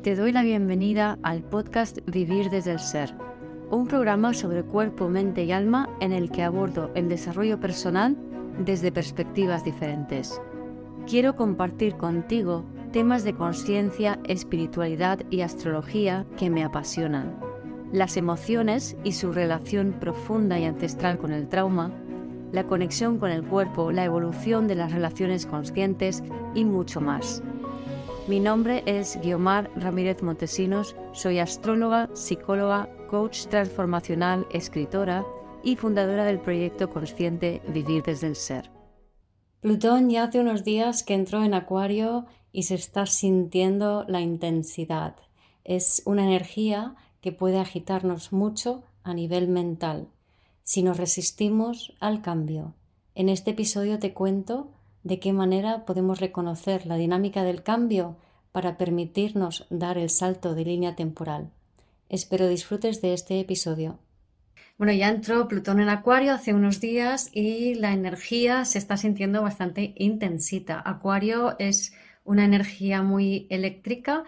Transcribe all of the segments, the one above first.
Te doy la bienvenida al podcast Vivir desde el Ser, un programa sobre cuerpo, mente y alma en el que abordo el desarrollo personal desde perspectivas diferentes. Quiero compartir contigo temas de conciencia, espiritualidad y astrología que me apasionan, las emociones y su relación profunda y ancestral con el trauma, la conexión con el cuerpo, la evolución de las relaciones conscientes y mucho más. Mi nombre es Guiomar Ramírez Montesinos, soy astróloga, psicóloga, coach transformacional, escritora y fundadora del proyecto consciente Vivir desde el Ser. Plutón ya hace unos días que entró en Acuario y se está sintiendo la intensidad. Es una energía que puede agitarnos mucho a nivel mental si nos resistimos al cambio. En este episodio te cuento de qué manera podemos reconocer la dinámica del cambio para permitirnos dar el salto de línea temporal. Espero disfrutes de este episodio. Bueno, ya entró Plutón en Acuario hace unos días y la energía se está sintiendo bastante intensita. Acuario es una energía muy eléctrica,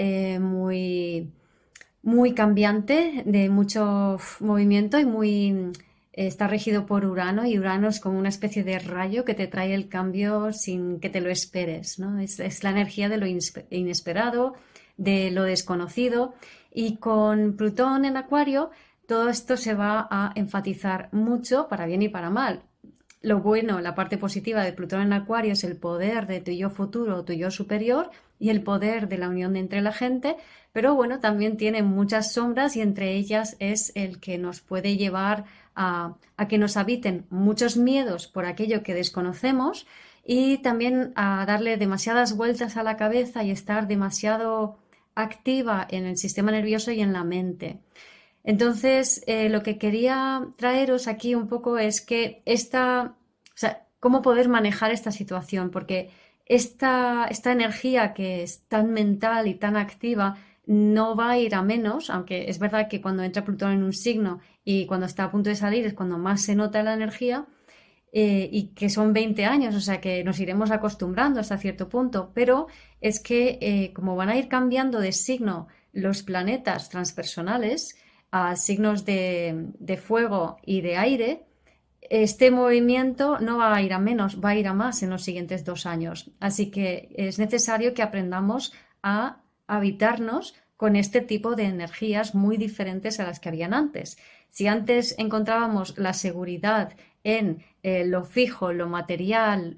muy cambiante, de mucho movimiento y está regido por Urano, y Urano es como una especie de rayo que te trae el cambio sin que te lo esperes, ¿no? Es la energía de lo inesperado, de lo desconocido, y con Plutón en Acuario todo esto se va a enfatizar mucho para bien y para mal. Lo bueno, la parte positiva de Plutón en Acuario es el poder de tu yo futuro, tu yo superior, y el poder de la unión entre la gente, pero bueno, también tiene muchas sombras y entre ellas es el que nos puede llevar a que nos habiten muchos miedos por aquello que desconocemos y también a darle demasiadas vueltas a la cabeza y estar demasiado activa en el sistema nervioso y en la mente. Entonces, lo que quería traeros aquí un poco es que cómo poder manejar esta situación, porque esta energía que es tan mental y tan activa no va a ir a menos, aunque es verdad que cuando entra Plutón en un signo y cuando está a punto de salir es cuando más se nota la energía, y que son 20 años, o sea que nos iremos acostumbrando hasta cierto punto, pero es que como van a ir cambiando de signo los planetas transpersonales a signos de fuego y de aire, este movimiento no va a ir a menos, va a ir a más en los siguientes 2 años. Así que es necesario que aprendamos a habitarnos con este tipo de energías muy diferentes a las que habían antes. Si antes encontrábamos la seguridad en lo fijo, lo material,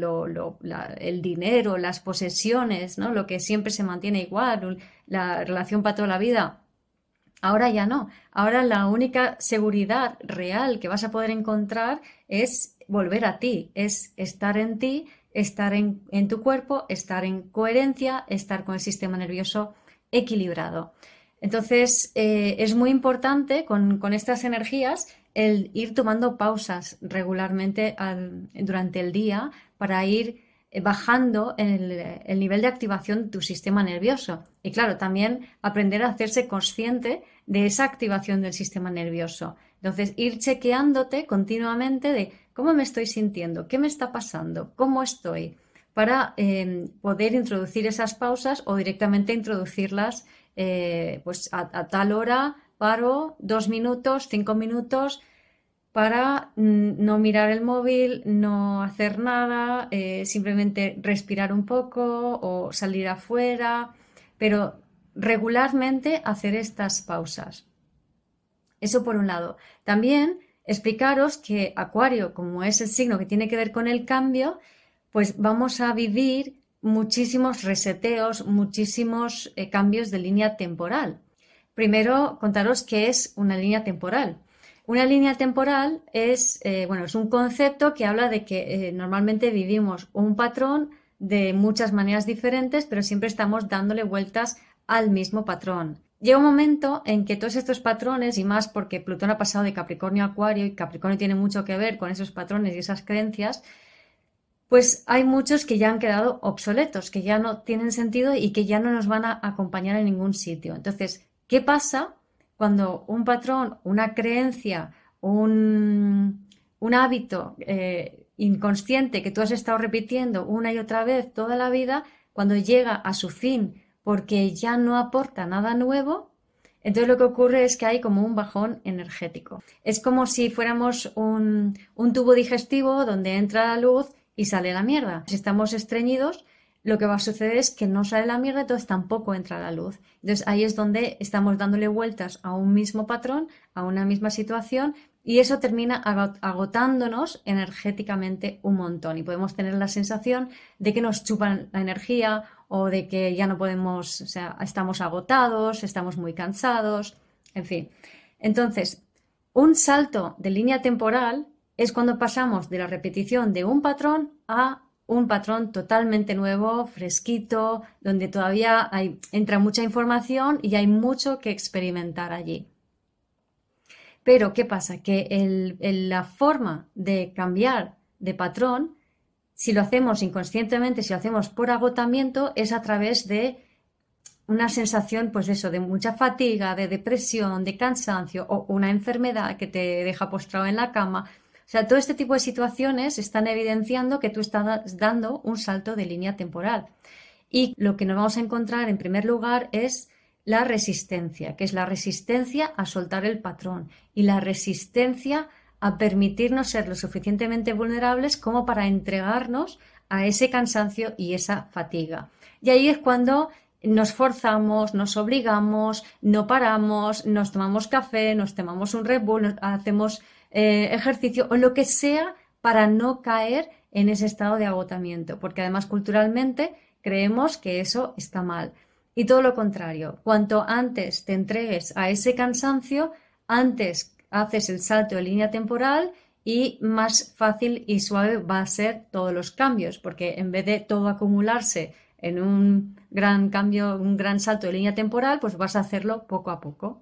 el dinero, las posesiones, ¿no? Lo que siempre se mantiene igual, la relación para toda la vida, ahora ya no. Ahora la única seguridad real que vas a poder encontrar es volver a ti, es estar en ti, estar en tu cuerpo, estar en coherencia, estar con el sistema nervioso equilibrado. Entonces, es muy importante con estas energías el ir tomando pausas regularmente durante el día para ir bajando el nivel de activación de tu sistema nervioso. Y claro, también aprender a hacerse consciente de esa activación del sistema nervioso. Entonces, ir chequeándote continuamente de cómo me estoy sintiendo, qué me está pasando, cómo estoy, para poder introducir esas pausas o directamente introducirlas pues a tal hora, paro 2 minutos, 5 minutos, para no mirar el móvil, no hacer nada, simplemente respirar un poco o salir afuera, pero regularmente hacer estas pausas. Eso por un lado. También explicaros que Acuario, como es el signo que tiene que ver con el cambio, pues vamos a vivir muchísimos reseteos, muchísimos cambios de línea temporal. Primero, contaros qué es una línea temporal. Una línea temporal es un concepto que habla de que normalmente vivimos un patrón de muchas maneras diferentes, pero siempre estamos dándole vueltas al mismo patrón. Llega un momento en que todos estos patrones, y más porque Plutón ha pasado de Capricornio a Acuario, y Capricornio tiene mucho que ver con esos patrones y esas creencias, pues hay muchos que ya han quedado obsoletos, que ya no tienen sentido y que ya no nos van a acompañar en ningún sitio. Entonces, ¿qué pasa cuando un patrón, una creencia, un hábito inconsciente que tú has estado repitiendo una y otra vez toda la vida, cuando llega a su fin porque ya no aporta nada nuevo. Entonces lo que ocurre es que hay como un bajón energético. Es como si fuéramos un tubo digestivo donde entra la luz y sale la mierda. Si estamos estreñidos, lo que va a suceder es que no sale la mierda, entonces tampoco entra la luz. Entonces ahí es donde estamos dándole vueltas a un mismo patrón, a una misma situación, y eso termina agotándonos energéticamente un montón. Y podemos tener la sensación de que nos chupan la energía o de que ya no podemos, o sea, estamos agotados, estamos muy cansados, en fin. Entonces, un salto de línea temporal es cuando pasamos de la repetición de un patrón a un patrón totalmente nuevo, fresquito, donde todavía entra mucha información y hay mucho que experimentar allí. Pero, ¿qué pasa? Que la forma de cambiar de patrón, si lo hacemos inconscientemente, si lo hacemos por agotamiento, es a través de una sensación, pues eso, de mucha fatiga, de depresión, de cansancio o una enfermedad que te deja postrado en la cama. O sea, todo este tipo de situaciones están evidenciando que tú estás dando un salto de línea temporal. Y lo que nos vamos a encontrar en primer lugar es la resistencia, que es la resistencia a soltar el patrón y la resistencia a permitirnos ser lo suficientemente vulnerables como para entregarnos a ese cansancio y esa fatiga. Y ahí es cuando nos forzamos, nos obligamos, no paramos, nos tomamos café, nos tomamos un Red Bull, hacemos ejercicio o lo que sea para no caer en ese estado de agotamiento, porque además culturalmente creemos que eso está mal. Y todo lo contrario, cuanto antes te entregues a ese cansancio, antes haces el salto de línea temporal y más fácil y suave va a ser todos los cambios, porque en vez de todo acumularse en un gran cambio, un gran salto de línea temporal, pues vas a hacerlo poco a poco.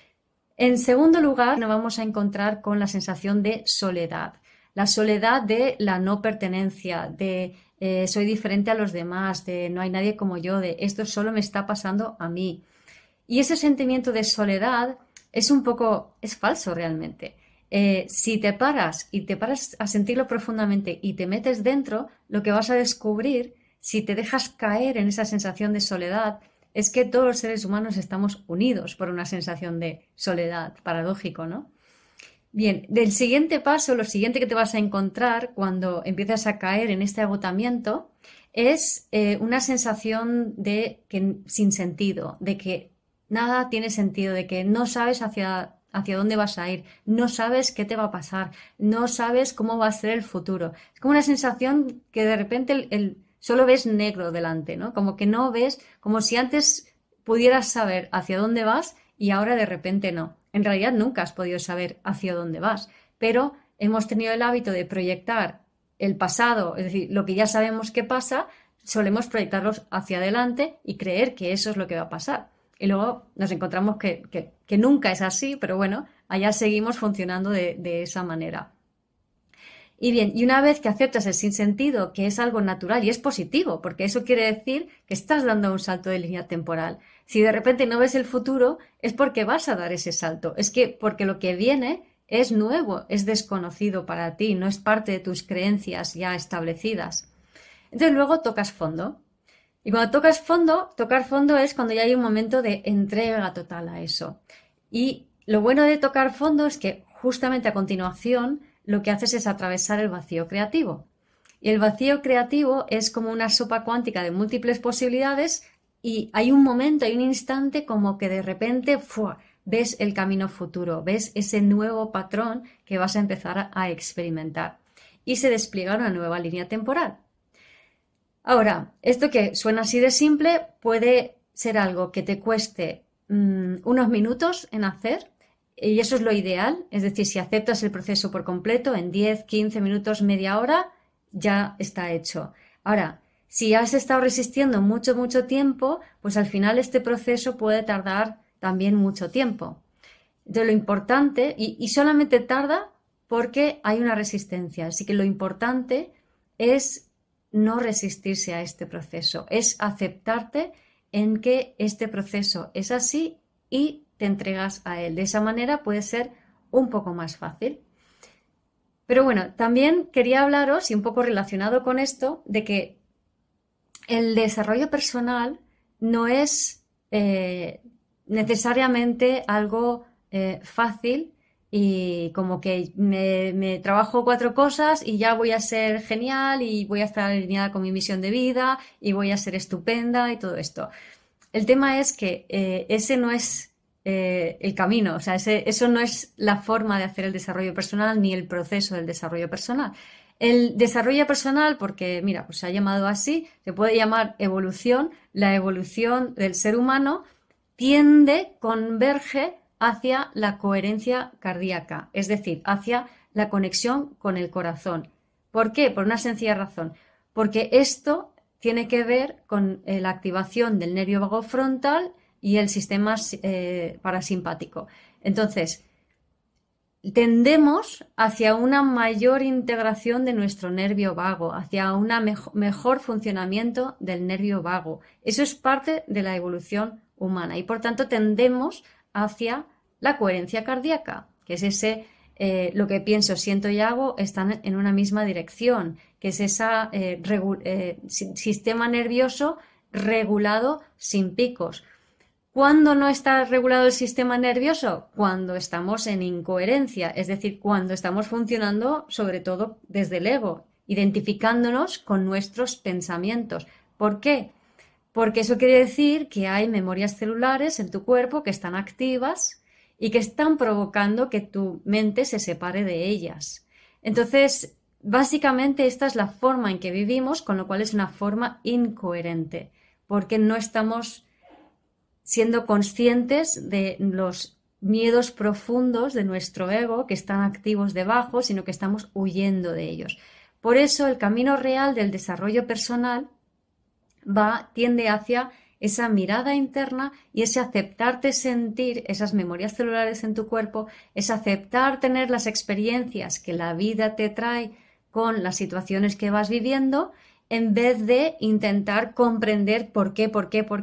En segundo lugar, nos vamos a encontrar con la sensación de soledad. La soledad de la no pertenencia, de soy diferente a los demás, de no hay nadie como yo, de esto solo me está pasando a mí. Y ese sentimiento de soledad es falso realmente. Si te paras a sentirlo profundamente y te metes dentro, lo que vas a descubrir, si te dejas caer en esa sensación de soledad, es que todos los seres humanos estamos unidos por una sensación de soledad, paradójico, ¿no? Bien, del siguiente paso, lo siguiente que te vas a encontrar cuando empiezas a caer en este agotamiento es una sensación de que sin sentido, de que nada tiene sentido, de que no sabes hacia dónde vas a ir, no sabes qué te va a pasar, no sabes cómo va a ser el futuro. Es como una sensación que de repente solo ves negro delante, ¿no? Como que no ves, como si antes pudieras saber hacia dónde vas y ahora de repente no. En realidad nunca has podido saber hacia dónde vas, pero hemos tenido el hábito de proyectar el pasado, es decir, lo que ya sabemos que pasa, solemos proyectarlos hacia adelante y creer que eso es lo que va a pasar. Y luego nos encontramos que nunca es así, pero bueno, allá seguimos funcionando de esa manera. Y bien, y una vez que aceptas el sinsentido, que es algo natural y es positivo, porque eso quiere decir que estás dando un salto de línea temporal. Si de repente no ves el futuro, es porque vas a dar ese salto. Es que porque lo que viene es nuevo, es desconocido para ti, no es parte de tus creencias ya establecidas. Entonces luego tocas fondo. Y cuando tocas fondo, tocar fondo es cuando ya hay un momento de entrega total a eso. Y lo bueno de tocar fondo es que justamente a continuación lo que haces es atravesar el vacío creativo. Y el vacío creativo es como una sopa cuántica de múltiples posibilidades y hay un momento, hay un instante como que de repente ves el camino futuro, ves ese nuevo patrón que vas a empezar a experimentar y se despliega una nueva línea temporal. Ahora, esto que suena así de simple puede ser algo que te cueste unos minutos en hacer. Y eso es lo ideal, es decir, si aceptas el proceso por completo, en 10, 15 minutos, media hora, ya está hecho. Ahora, si has estado resistiendo mucho, mucho tiempo, pues al final este proceso puede tardar también mucho tiempo. Entonces, lo importante, y solamente tarda porque hay una resistencia, así que lo importante es no resistirse a este proceso, es aceptarte en que este proceso es así y te entregas a él. De esa manera puede ser un poco más fácil. Pero bueno, también quería hablaros, y un poco relacionado con esto, de que el desarrollo personal no es necesariamente algo fácil y como que me trabajo 4 cosas y ya voy a ser genial y voy a estar alineada con mi misión de vida y voy a ser estupenda y todo esto. El tema es que ese no es el camino, o sea, eso no es la forma de hacer el desarrollo personal ni el proceso del desarrollo personal. El desarrollo personal, porque mira, pues se ha llamado así, se puede llamar evolución. La evolución del ser humano converge hacia la coherencia cardíaca, es decir, hacia la conexión con el corazón. ¿Por qué? Por una sencilla razón. Porque esto tiene que ver con la activación del nervio vago frontal y el sistema parasimpático. Entonces, tendemos hacia una mayor integración de nuestro nervio vago, hacia un mejor funcionamiento del nervio vago. Eso es parte de la evolución humana y por tanto tendemos hacia la coherencia cardíaca, que es lo que pienso, siento y hago están en una misma dirección, que es ese sistema nervioso regulado sin picos. ¿Cuándo no está regulado el sistema nervioso? Cuando estamos en incoherencia, es decir, cuando estamos funcionando sobre todo desde el ego, identificándonos con nuestros pensamientos. ¿Por qué? Porque eso quiere decir que hay memorias celulares en tu cuerpo que están activas y que están provocando que tu mente se separe de ellas. Entonces, básicamente esta es la forma en que vivimos, con lo cual es una forma incoherente, porque no estamos siendo conscientes de los miedos profundos de nuestro ego que están activos debajo, sino que estamos huyendo de ellos. Por eso el camino real del desarrollo personal tiende hacia esa mirada interna y ese aceptarte sentir esas memorias celulares en tu cuerpo, es aceptar tener las experiencias que la vida te trae con las situaciones que vas viviendo, en vez de intentar comprender por qué,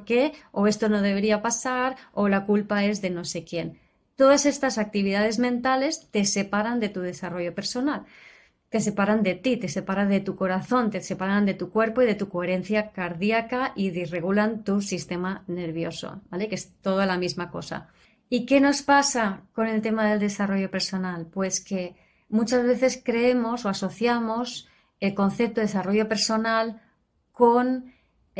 o esto no debería pasar, o la culpa es de no sé quién. Todas estas actividades mentales te separan de tu desarrollo personal. Te separan de ti, te separan de tu corazón, te separan de tu cuerpo y de tu coherencia cardíaca y desregulan tu sistema nervioso, ¿vale? Que es toda la misma cosa. ¿Y qué nos pasa con el tema del desarrollo personal? Pues que muchas veces creemos o asociamos el concepto de desarrollo personal con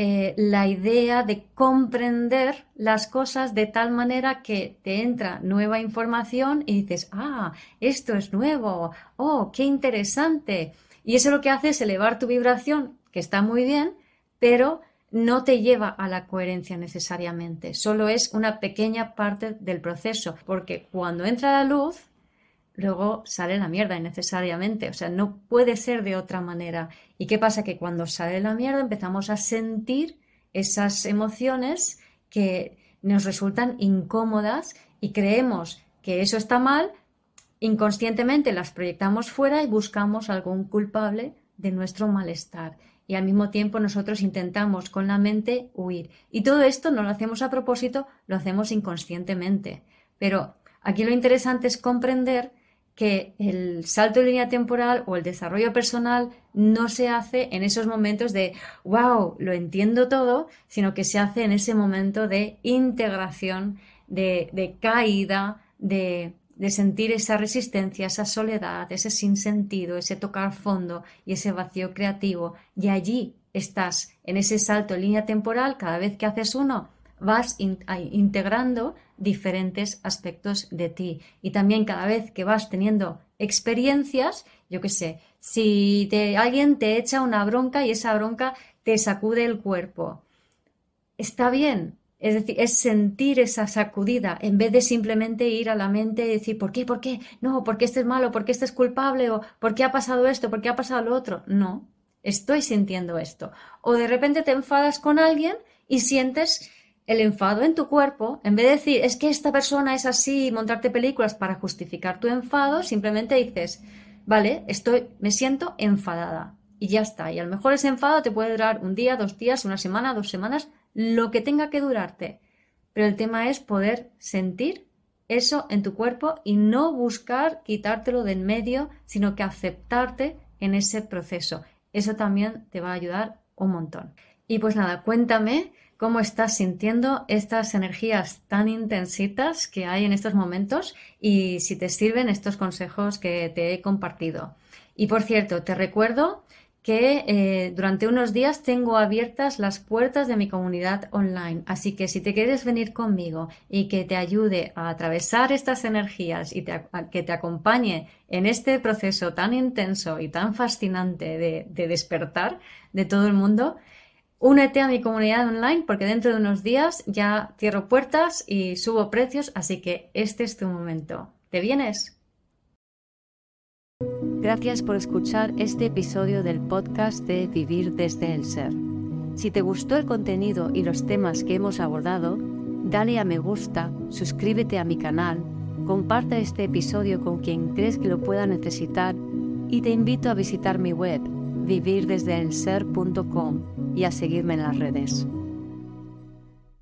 la idea de comprender las cosas de tal manera que te entra nueva información y dices, esto es nuevo, qué interesante. Y eso lo que hace es elevar tu vibración, que está muy bien, pero no te lleva a la coherencia necesariamente. Solo es una pequeña parte del proceso, porque cuando entra la luz, luego sale la mierda innecesariamente, o sea, no puede ser de otra manera. ¿Y qué pasa? Que cuando sale la mierda empezamos a sentir esas emociones que nos resultan incómodas y creemos que eso está mal, inconscientemente las proyectamos fuera y buscamos algún culpable de nuestro malestar. Y al mismo tiempo nosotros intentamos con la mente huir. Y todo esto no lo hacemos a propósito, lo hacemos inconscientemente. Pero aquí lo interesante es comprender que el salto de línea temporal o el desarrollo personal no se hace en esos momentos de wow, lo entiendo todo, sino que se hace en ese momento de integración, de caída, de sentir esa resistencia, esa soledad, ese sinsentido, ese tocar fondo y ese vacío creativo. Y allí estás, en ese salto de línea temporal, cada vez que haces uno, vas integrando diferentes aspectos de ti. Y también cada vez que vas teniendo experiencias, yo qué sé, si alguien te echa una bronca y esa bronca te sacude el cuerpo, está bien. Es decir, es sentir esa sacudida en vez de simplemente ir a la mente y decir ¿por qué? ¿Por qué? No, ¿por qué este es malo? ¿Por qué este es culpable? ¿O por qué ha pasado esto? ¿Por qué ha pasado lo otro? No, estoy sintiendo esto. O de repente te enfadas con alguien y sientes el enfado en tu cuerpo, en vez de decir es que esta persona es así y montarte películas para justificar tu enfado, simplemente dices vale, me siento enfadada y ya está. Y a lo mejor ese enfado te puede durar un día, 2 días, una semana, 2 semanas, lo que tenga que durarte. Pero el tema es poder sentir eso en tu cuerpo y no buscar quitártelo de en medio, sino que aceptarte en ese proceso. Eso también te va a ayudar un montón. Y pues nada, cuéntame cómo estás sintiendo estas energías tan intensitas que hay en estos momentos y si te sirven estos consejos que te he compartido. Y por cierto, te recuerdo que durante unos días tengo abiertas las puertas de mi comunidad online, así que si te quieres venir conmigo y que te ayude a atravesar estas energías y que te acompañe en este proceso tan intenso y tan fascinante de despertar de todo el mundo, únete a mi comunidad online porque dentro de unos días ya cierro puertas y subo precios, así que este es tu momento. ¿Te vienes? Gracias por escuchar este episodio del podcast de Vivir desde el Ser. Si te gustó el contenido y los temas que hemos abordado, dale a me gusta, suscríbete a mi canal, comparte este episodio con quien crees que lo pueda necesitar y te invito a visitar mi web vivirdesdeelser.com y a seguirme en las redes.